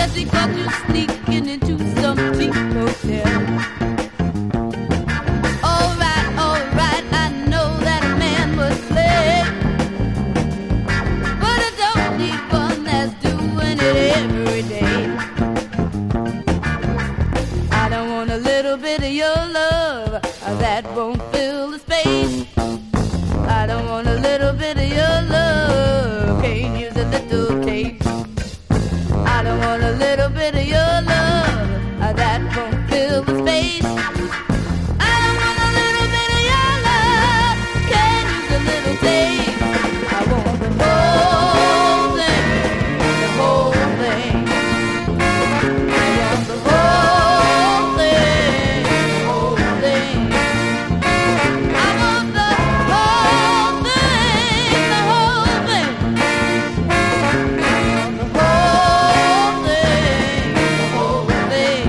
he caught you sneaking into some cheap hotel. All right, I know that a man must play, but I don't need one that's doing it every day. I don't want a little bit of your love that won't fill the space. I don't want a little bit of your love, can't use a little taste. I don't want a little bit of your love that won't fill the space. I don't want a little bit of your love, can't use a little taste. I want the whole thing, the whole thing. I want the whole thing, the whole thing. I want the whole thing, the whole thing. I want the whole thing, the whole thing.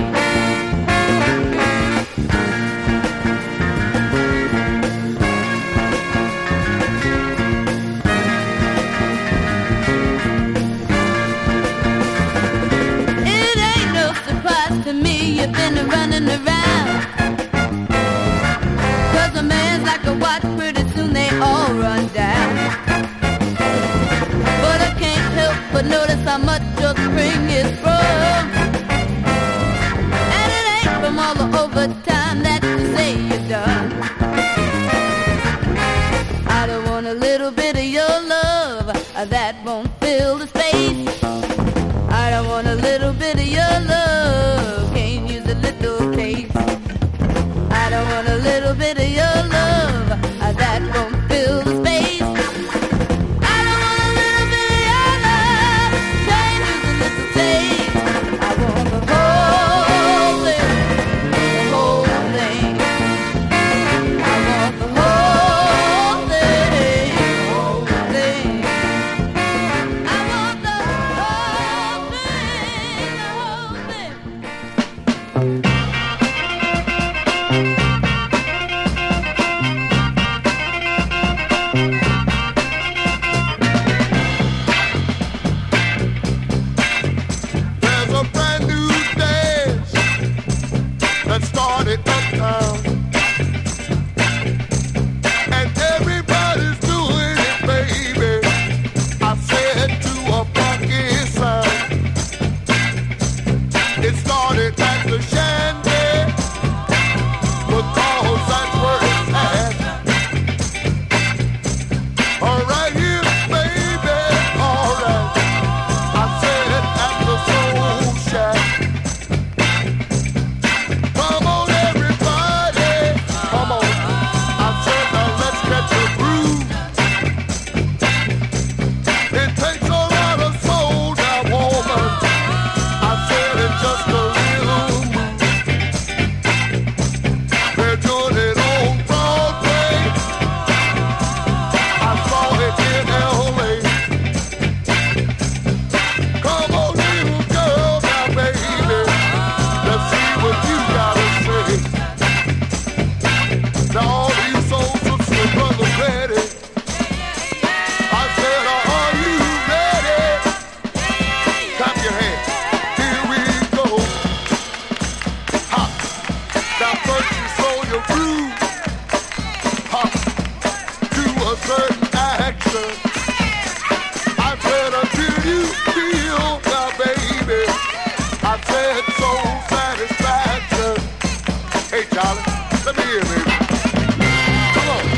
It ain't no surprise to me you've been running around, 'cause a man's like a watch, pretty soon they all run down. But I can't help but notice how much your spring is from, and it ain't from all the overtime that you say you've done. I don't want a little bit of your love that won't fill the space. I don't want a little bit of your love, can't use a little taste. I don't want a little bit of your love that won't fill the space. I don't want a little bit of your love, can't use a little taste. I want the whole thing, the whole thing. I want the whole thing, the whole thing. I want the whole thing, the whole thing. There's a brand new dance that started uptown, and everybody's doing it, baby. I said to a funky sound. It started at the shanty, because that's where it's at. All right here, baby, all right. I said at the Soul Shack. Come on, everybody, come on. I said now let's catch a groove. It takes a lot of soul, now woman. I said in just a little move. They're doing it on Broadway. I saw it in L.A. Come on, little girl, now, baby. Let's see what you gotta say. Now, all these soul sisters, brothers, ready. I said, are you ready? Clap your hands. Here we go. Ha. Now, first you slow your groove. Ha. Do a certain action. I said until you feel now, baby. I said soul satisfaction. Hey, Charlie, let me hear, baby. Come on.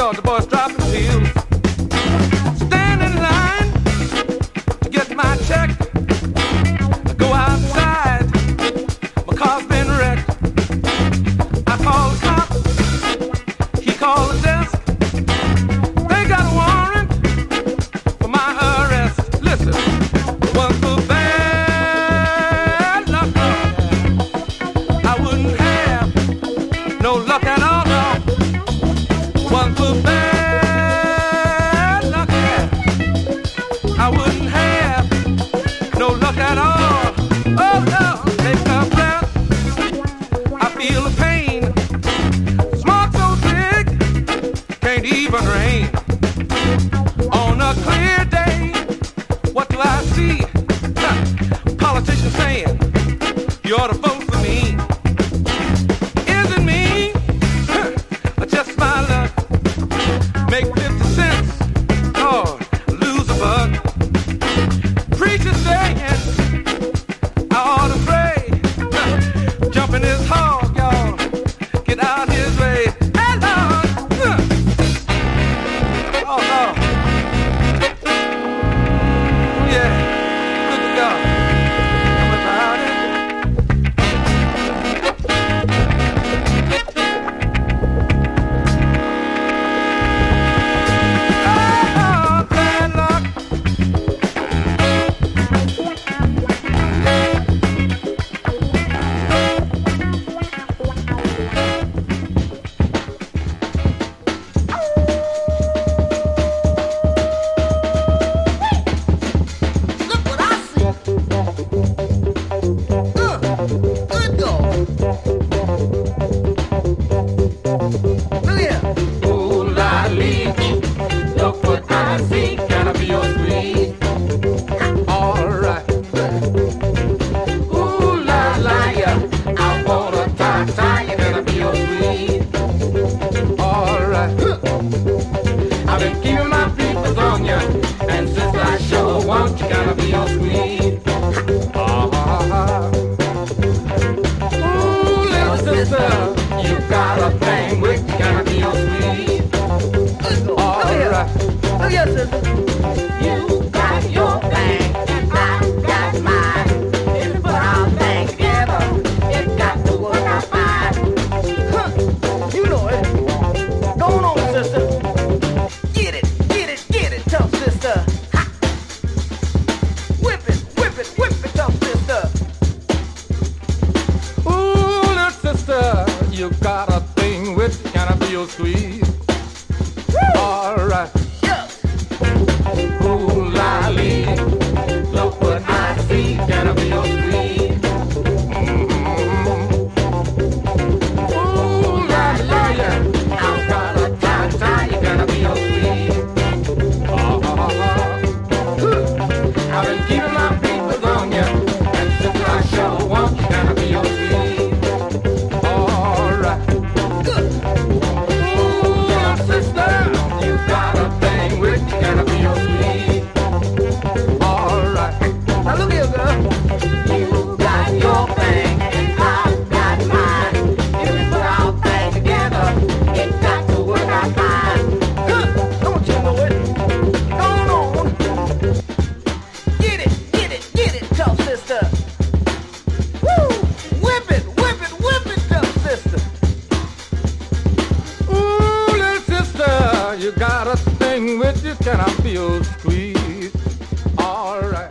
'cause the boys dropping pills. Stand in line to get my check. I go outside, my car's been wrecked. I call the cop, he called the desk. They got a warrant for my arrest. Listen, was the bad luck, I wouldn't have no luck at all. No. Was the bad luck, I wouldn't have no luck at all. Oh no, take a breath, I feel the pain. Smoke so big, can't even rain. On a clear day, what do I see? Politicians saying, you ought to vote for me. Is it me? Or just my luck? Make 50 cents, or lose a buck. Preacher saying, I ought to pray. Jump in his hog, y'all. Get out his way. Hey, Lord. Oh, Lord. Yeah. Look at God. I'm about it. Oh, bad luck. Look what I see. Good dog. Look here. Ooh, lolly, look what I see. Can I be your sweet? All right. Ooh, la la, yeah. I wanna tie. Can I be your sweet? All right. I've been keeping my peoples on ya, and since I sure want you, gotta be your sweet. Ooh, little sister, you got a thing with you, gotta be your sweet. Good dog. All Look here. right. Look here, sister. You got your thing, and I got mine. If we put our thing together, it got to work out fine. Huh. You know it. Go on, sister. Get it, tough sister. Ha. Whip it, tough sister. Ooh, little sister, you got a thing with you, can I be your sweet? All right. Yeah. Ooh, lolly, look what I see, can I be your sweet? Ooh, la la, yeah, I've got a tie, can I be your sweet? I've been keeping my peoples on ya, and since I sure want you, can I be your sweet? All right. Good. Ooh, little sister, you got a thing with you, can I be your sweet? All right. Now look here, girl. You got your thing, and I've got mine. If we put our thing together, it got to work out fine. Huh. Don't you know it? Go on. Get it, tough sister. Woo! Whip it, tough sister. Ooh, little sister, you got a thing with you, can I feel sweet? All right.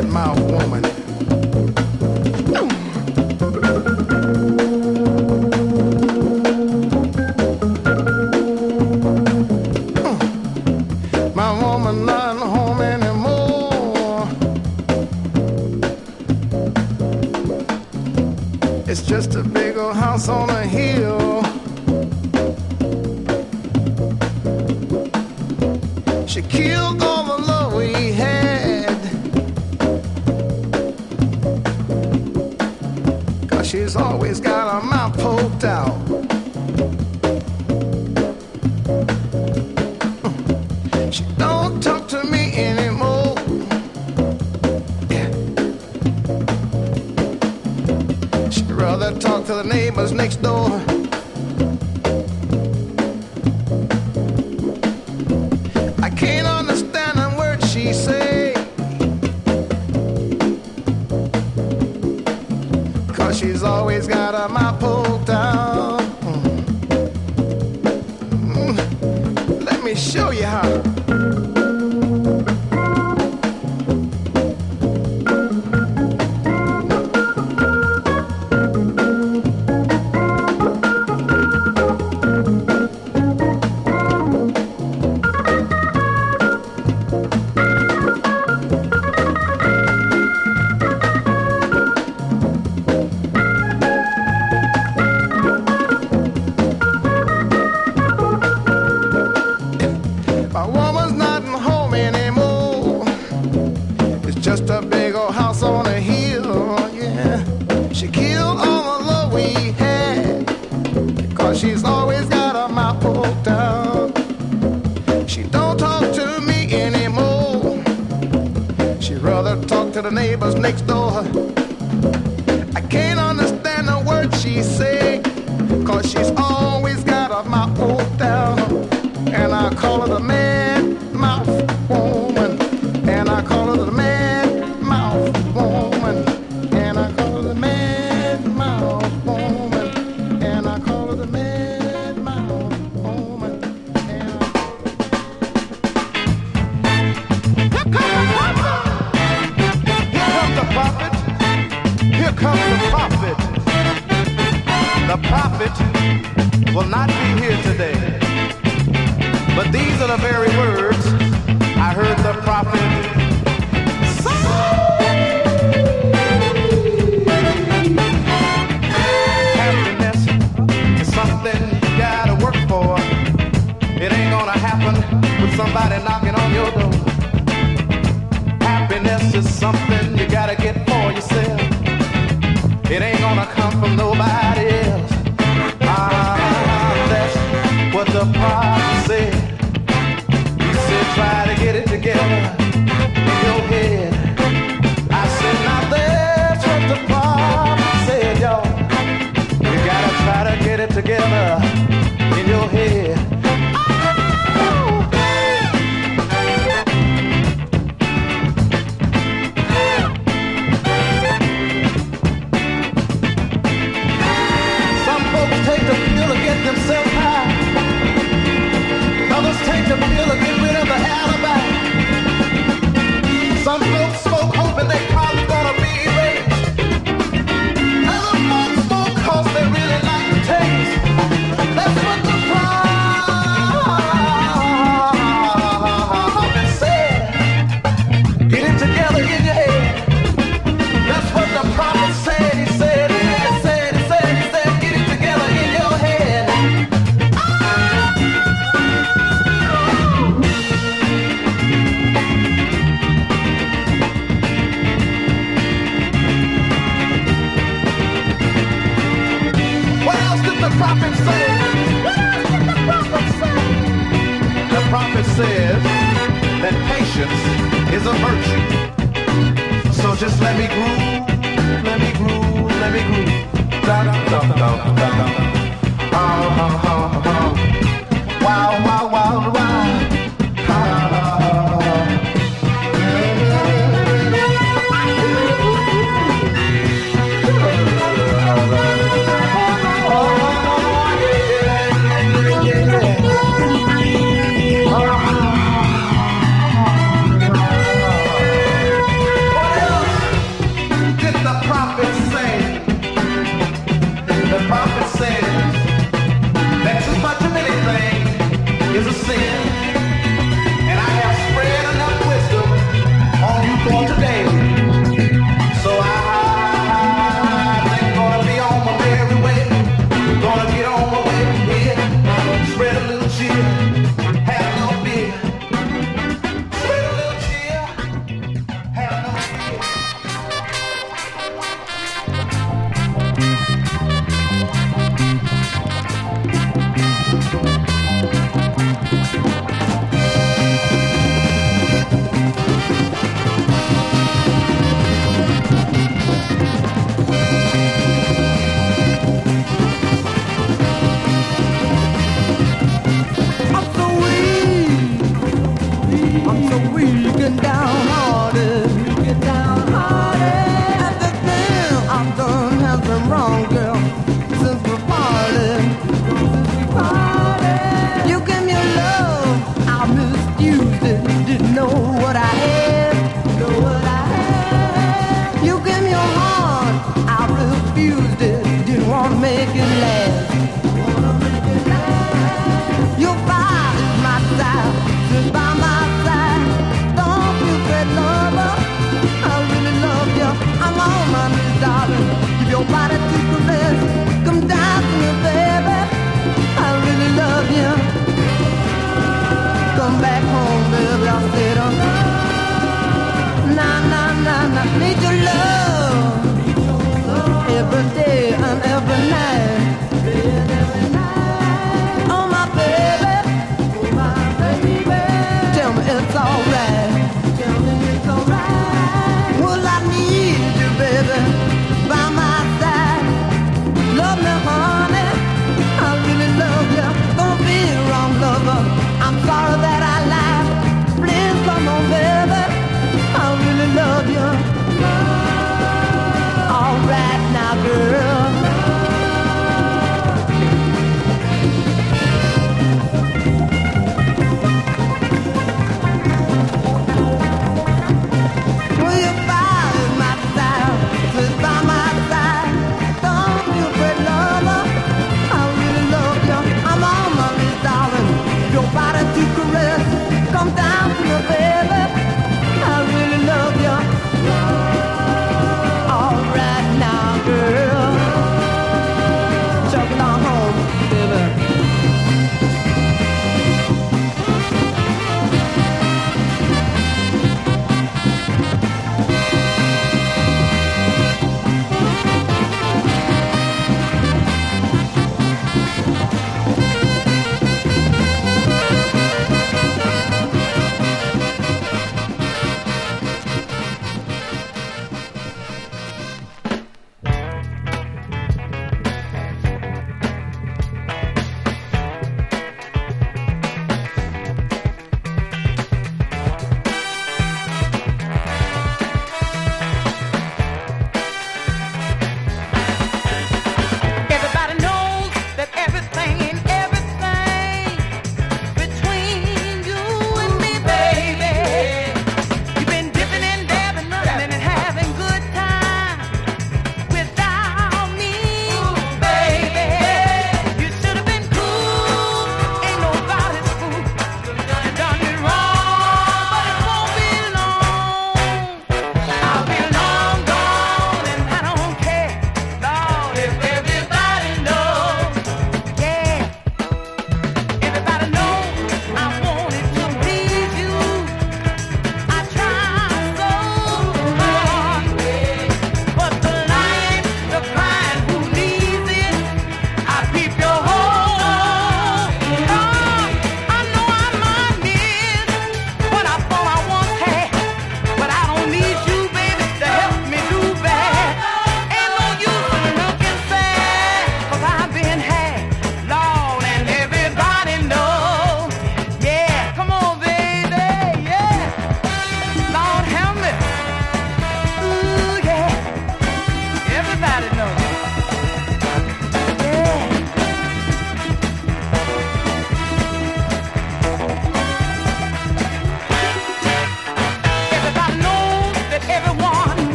bad mouth woman. My woman not home anymore. It's just a big old house on a hill. She killed all the love we had, 'cause she's always got her mouth poked out. She don't talk to me anymore. Yeah. She'd rather talk to the neighbors next door. I can't understand a word she say, 'cause she's always got her mouth poked out. Let me show you how. My woman's not home anymore. It's just a big old house on a hill, yeah. She killed all the love we had, 'cause she's always got her mouth poked out. She don't talk to me anymore. She'd rather talk to the neighbors next door. I can't understand a word she say, 'cause she's always got her mouth poked out. And I call her the mad mouth woman. And I call her the mad mouth woman. And I call her the mad mouth woman. And I call her the mad mouth woman. And Here comes the prophet. Here comes the prophet. The prophet will not be here today. But these are the very words I heard the prophet say. Happiness is something you gotta work for. It ain't gonna happen with somebody knocking on your door. Happiness is something you gotta get for yourself. It ain't gonna come from nobody else. That's what the prophet said. Try to get it together in your head. I said, now that's what the prophet said, y'all. You gotta try to get it together in your head. Some folks take the pill to get themselves high. Others take the pill to get rid of the alibi. Some folks smoke hoping their car's gonna be erased. Other folks smoke 'cause they really like the taste. That's what the prophet said. Get it together in your head. That's what the prophet said. He said, he said, get it together in your head. The prophet said, the prophet says that patience is a virtue. So just let me groove, let me groove, let me groove. Da da da da da da. Wow, wow, wow, wow. What else?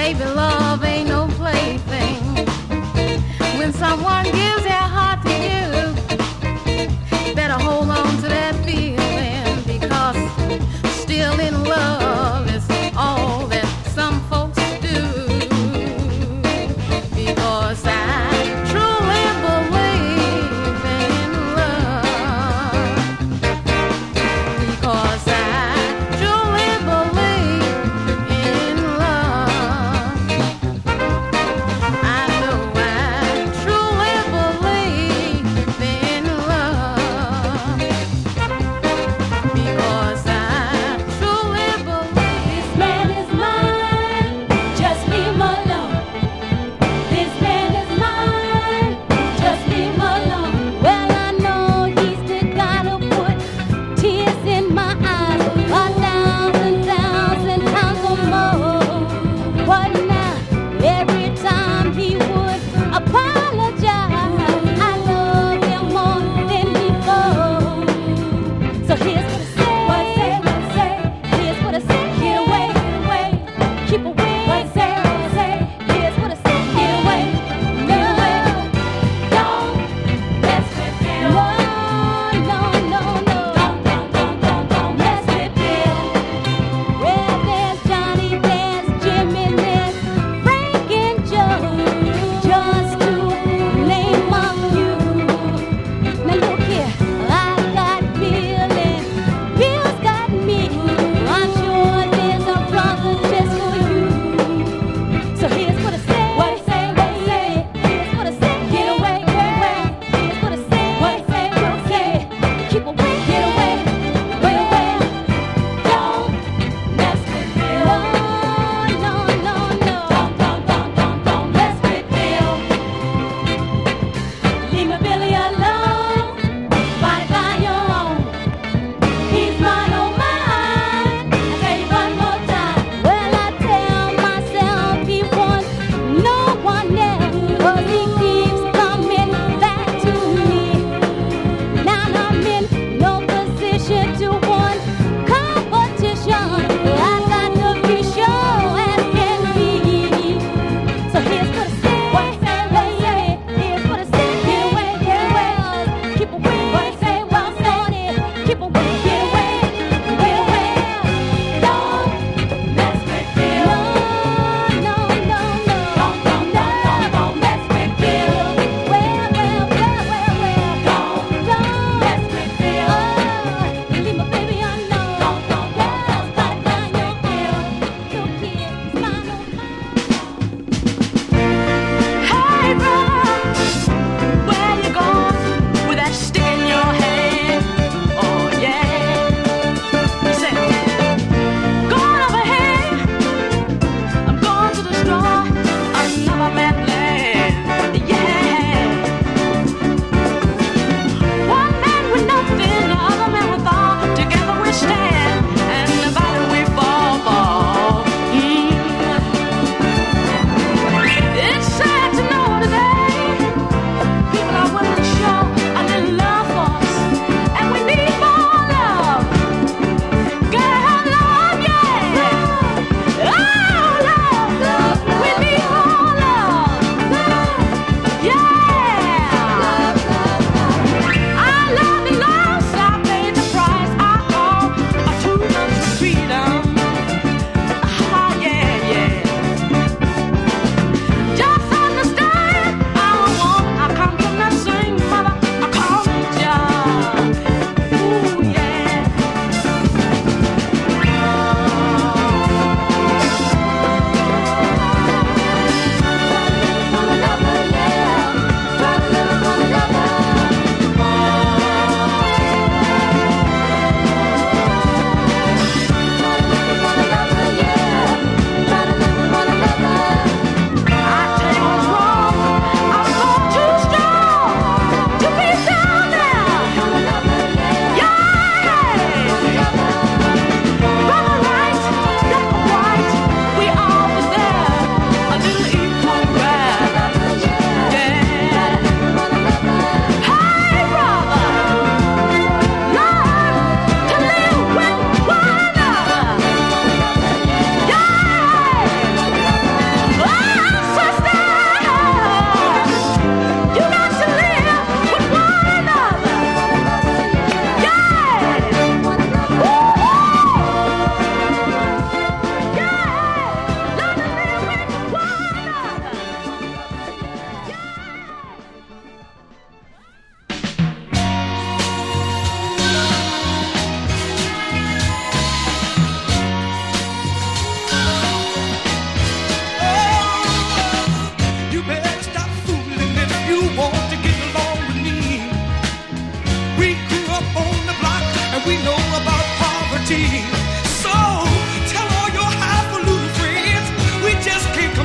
Baby, love ain't no plaything. When someone gives their heart to you, better hold on to that feeling, because still in love is all that some folks do. Because I truly believe in love. Because I truly believe in love. I know I truly believe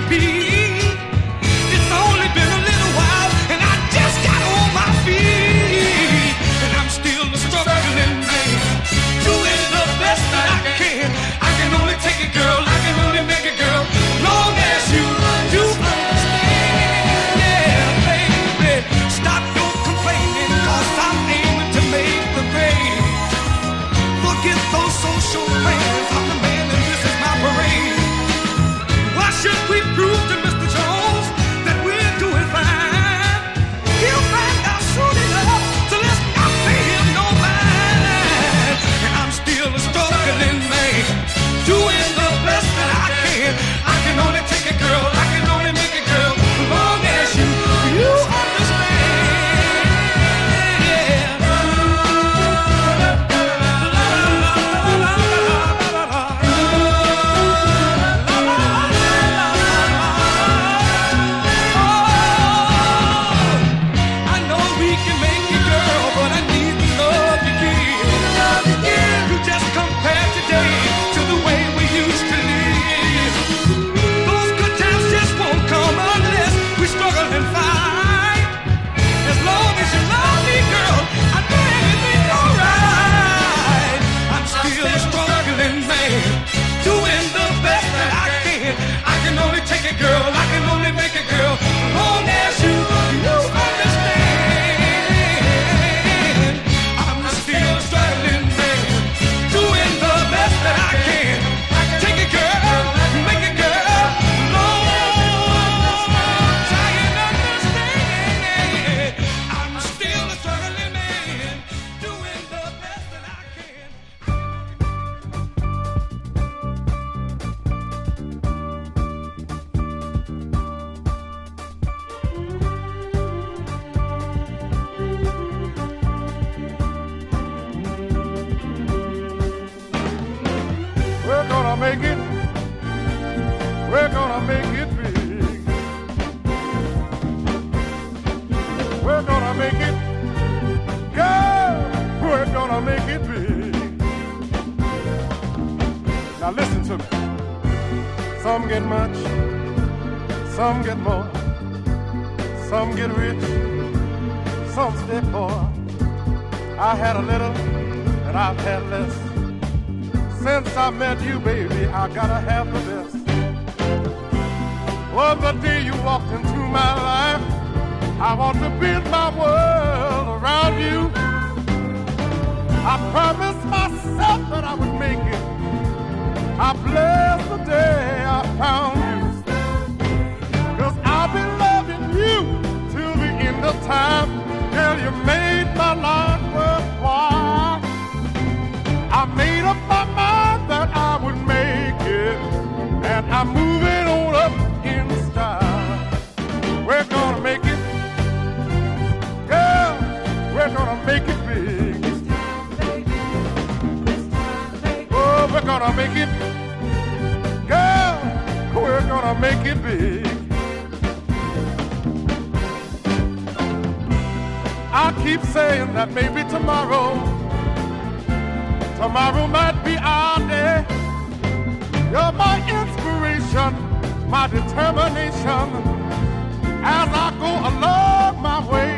be. It's only been a little while, and I just got on my feet, and I'm still a struggling man, doing the best that I can. I can only take it, girl. I can only make it, girl. Long as you understand, yeah, baby. Stop your complaining, 'cause I'm aiming to make the grade. Forget those social plans. I'm the man, and this is my parade. Why should we prove to Mr. Jones that we're doing fine? He'll find out soon enough, so let's not pay him no mind. And I'm still a struggling man, doing the best that I can. I can only take it, girl. I can only make it, girl. As long as you understand. Yeah. I know we can make it, girl, but I need the love you give. You just compare today to the way we used to live. Those good times just won't come unless we struggle and fight. As long as you love me, girl, I know everything's alright. I'm still a struggling man, doing the best that I can. I can only take it, girl. I can only make it, girl. As long as you understand. I'm still a struggling man, doing the best that I can. Take it, girl. Make it, girl. Long as I understand. I'm still a struggling man, doing the best that I can. We're gonna make it. We're gonna make it big. We're gonna make it. Girl, we're gonna make it big. Now listen to me. Some get much, some get more. Some get rich, some stay poor. I had a little and I've had less. Since I met you, baby, I gotta have the best. Well, the day you walked into my life, I want to build my world around you. I promised myself that I would make it. I bless the day I found you. 'Cause I've been loving you till the end of time. Girl, you made my life worthwhile. I made up my mind that I would make it, and I'm moving on up in style. We're gonna make it, girl. We're gonna make it big. Oh, we're gonna make it, girl. We're gonna make it big. I keep saying that maybe tomorrow might be our day. You're my inspiration, my determination as I go along my way.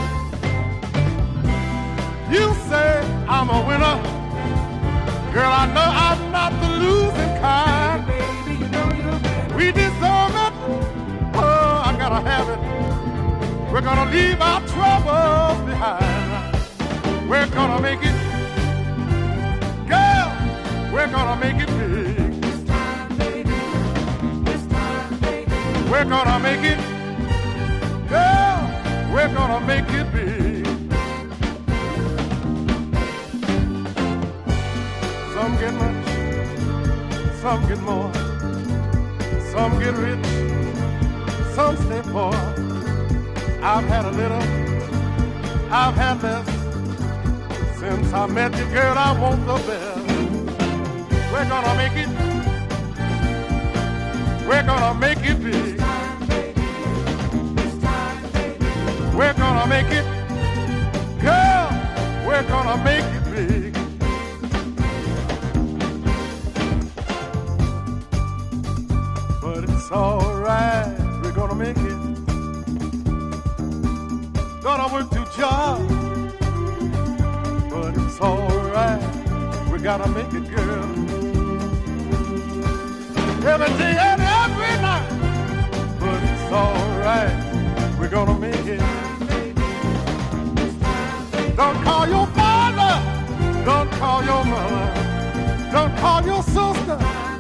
You say I'm a winner. Girl, I know I'm not the losing kind. We deserve it. Oh, I gotta have it. We're gonna leave our troubles behind. We're gonna make it. Girl, we're gonna make it big. We're gonna make it. Girl, we're gonna make it big. Some get much, some get more. Some get rich, some stay poor. I've had a little, I've had less. Since I met you, girl, I want the best. We're gonna make it. We're gonna make it big. We're gonna make it. Girl, we're gonna make it big. But it's alright. make it. Thought I worked 2 jobs, but it's alright. We gotta make it, girl. Every day and every night, but it's alright. We're gonna make it. Don't call your father, don't call your mother, don't call your sister.